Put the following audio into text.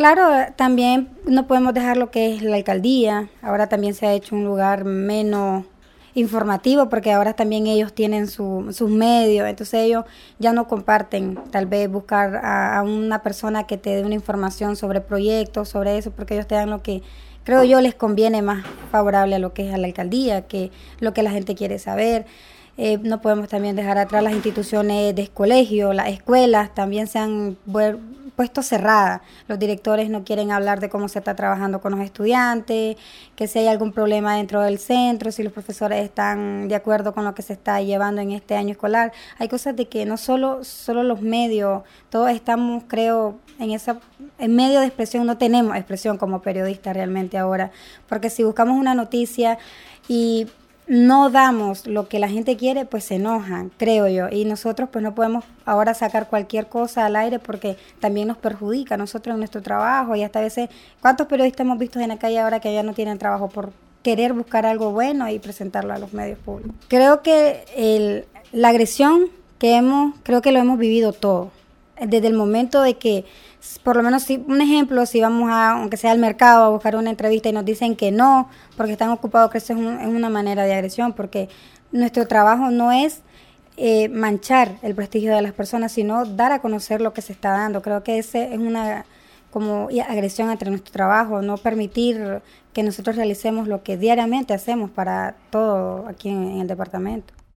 Claro, también no podemos dejar lo que es la alcaldía. Ahora también se ha hecho un lugar menos informativo porque ahora también ellos tienen sus medios, entonces ellos ya no comparten, tal vez buscar a una persona que te dé una información sobre proyectos, sobre eso, porque ellos te dan lo que creo yo les conviene más favorable a lo que es a la alcaldía, que lo que la gente quiere saber. No podemos también dejar atrás las instituciones de colegio, las escuelas también se han puesto cerradas. Los directores no quieren hablar de cómo se está trabajando con los estudiantes, que si hay algún problema dentro del centro, si los profesores están de acuerdo con lo que se está llevando en este año escolar. Hay cosas de que no solo los medios, todos estamos, creo, en medio de expresión, no tenemos expresión como periodistas realmente ahora, porque si buscamos una noticia y no damos lo que la gente quiere, pues se enojan, creo yo, y nosotros pues no podemos ahora sacar cualquier cosa al aire porque también nos perjudica a nosotros en nuestro trabajo y hasta a veces, ¿cuántos periodistas hemos visto en la calle ahora que ya no tienen trabajo por querer buscar algo bueno y presentarlo a los medios públicos? Creo que la agresión creo que lo hemos vivido todo, desde el momento de que, por lo menos, si, un ejemplo, si vamos aunque sea al mercado, a buscar una entrevista y nos dicen que no, porque están ocupados, creo que eso es una manera de agresión, porque nuestro trabajo no es manchar el prestigio de las personas, sino dar a conocer lo que se está dando. Creo que ese es una como agresión entre nuestro trabajo, no permitir que nosotros realicemos lo que diariamente hacemos para todo aquí en el departamento.